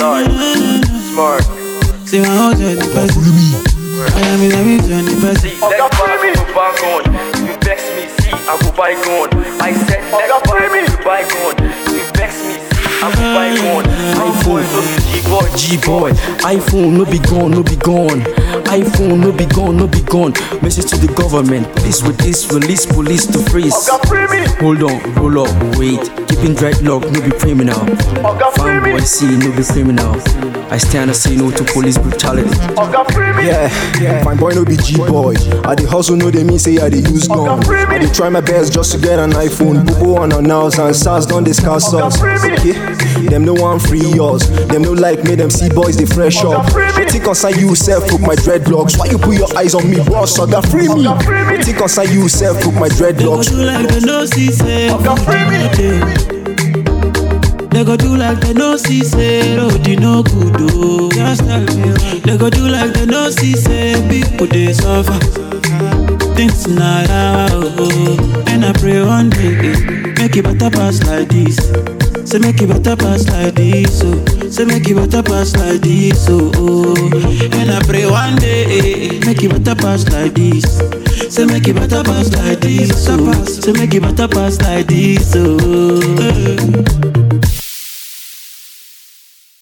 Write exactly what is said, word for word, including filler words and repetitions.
Nice. Smart. See my house at the best. I am in a mission, the best. See, next bar I go back on. You vex me, see, I go buy gun. I said next bar I go buy gun. You vex me, see, I go buy gun. iPhone, no be G-boy, G-boy. iPhone, no be gone, no be gone. iPhone, no be gone, no be gone. Message to the government. Police with this, release police to freeze. Hold on, roll up, wait. Keeping dreadlock, no be criminal. Fanboy C, no be criminal. I stand and say no to police brutality. Yeah, yeah. Fine boy no be G-boy. I dey hustle, no they mean say I dey use gun. I dey try my best just to get an iPhone. Bobo on announced and SARS don't discuss us. Okay, them no one free us. Them no like me, them see boys they fresh up. Think inside you self cook my dreadlocks. Why you put your eyes on me, boss? Oga free me. Think inside you self cook my dreadlocks. They go do like they no see say. Oga free me. They go do like they no see say road no good oh. Just tell me. They go do like they no see say people they suffer. Things not out oh. And I pray one day make it better pass like this. Say make it better pass like this oh. Say make it better pass like this oh, oh. And I pray one day make it better pass like this. Say make it better pass like this oh. Say make it better pass like this oh.